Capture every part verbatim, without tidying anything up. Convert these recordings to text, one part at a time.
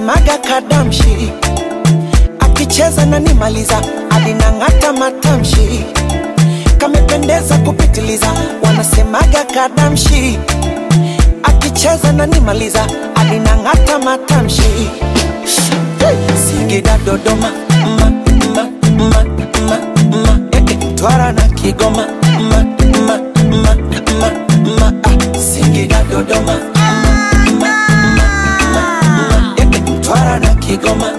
wanasemaga kadamshi, akicheza na nimaliza alinang'ata matamshi, kamependeza kupitiliza wanasemaga kadamshi, akicheza na nimaliza alinang'ata matamshi. Singida Dodoma ma ma ma ma ma eh, eh. Twara na Kigoma ma ma ma ma ma ah. Singida Dodoma ma ma ma ma eh, eh. Twara na Kigoma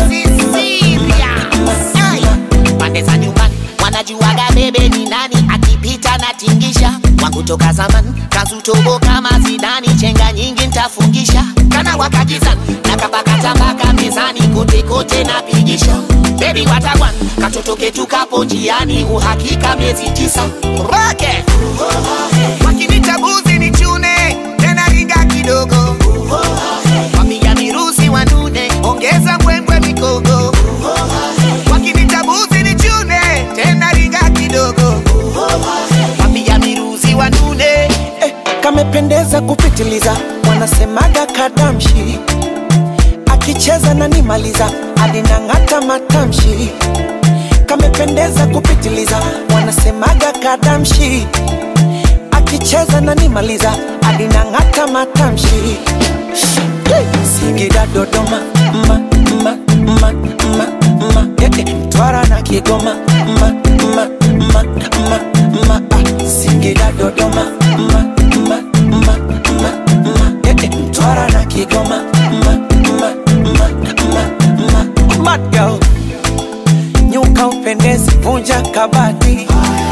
pande za nyumbani wanajuaga bebe ni nani, akipita na tingisha wangu toka zaman kazutobo kama Zidani, chenga nyingi ntafungisha kana wakakizan na kapakata mpaka mezani, kote kote na pigisha baby watagwan katoto ketu kapo njiani, uhakika miezi tisa roke wakinita buzi ni chune tena ringa kidogo, wamiga mirusi wanune ongeza mbwembwe mikogo, wakinita buzi ni chune tena ringa kidogo, wamiga mirusi wanune eh, kamependeza kupitiliza wanasemaga kadamshi, akicheza na nimaliza alinang'ata matamshi, kamependeza kupitiliza wanasemaga kadamshi, akicheza na nimaliza alinang'ata matamshi. Singida Dodoma ma ma ma ma ma eh, eh. Twara na Kigoma ma ma ma ma ma ah. Singida Dodoma ma ma ma ma ma eh, eh. Twara na Kigoma ma ma ma ma ma mad girl, nyuka upendezi vunja kabati,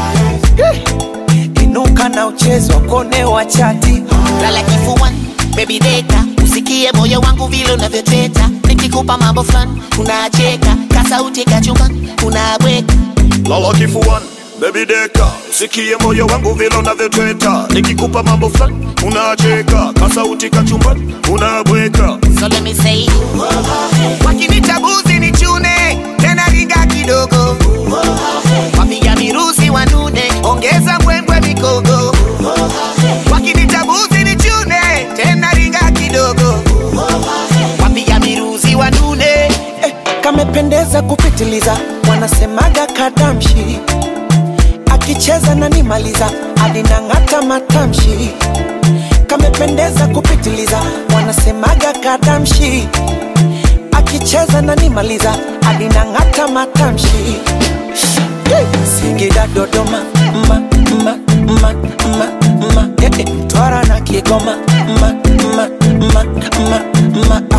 inuka na uchezo kone wa chati, lala kifuani baby deka, usikie moyo wangu vile unavyoteta, nikikupa mambo fulani unacheka, kasauti kachumbani unabweka. Lala kifuani baby deka, usikie moyo wangu vile unavyoteta, nikikupa mambo fulani unacheka, kasauti kachumbani unabweka. So let me say wakinita buzi ni chune tena ringa kidogo, wapiga mirusi wanune ongeza mbwembwe mikogo, wakinita buzi ni chune tena ringa kidogo, wapiga mirusi wanune eh, kamependeza kupitiliza wanasemaga kadamshi, akicheza na nimaliza alinang'ata matamshi, kamependeza kupitiliza wanasemaga kadamshi, akicheza na nimaliza alinang'ata matamshi. Singida Dodoma ma ma ma ma ma eh, eh. Twara na Kigoma ma ma ma ma ma